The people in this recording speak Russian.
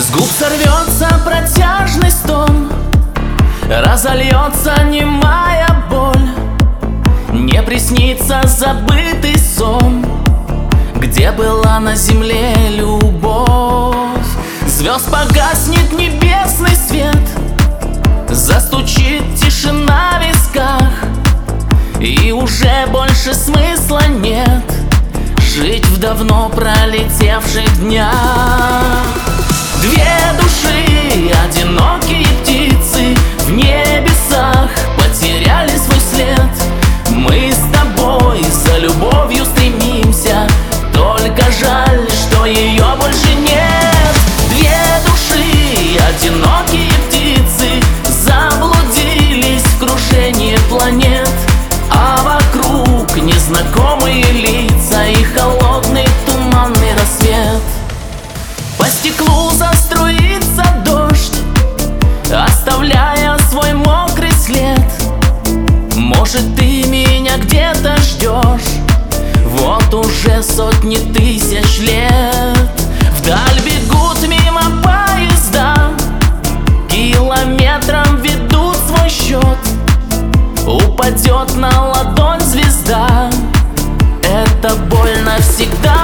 С губ сорвется протяжный стон, разольется немая боль. Не приснится забытый сон, где была на земле любовь. Звезд погаснет небесный свет, застучит тишина в висках, и уже больше смысла нет жить в давно пролетевших днях. Две души, одинокие птицы, в небесах потеряли свой след. Мы с тобой за любовью стремимся, только жаль, что ее больше нет. Две души, одинокие птицы, заблудились в кружении планет, а вокруг незнакомые лица и холодный туманный рассвет. По стеклу заструится дождь, оставляя свой мокрый след. Может, ты меня где-то ждешь, вот уже сотни тысяч лет. Вдаль бегут мимо поезда, километрам ведут свой счет. Упадет на ладонь звезда, это боль навсегда.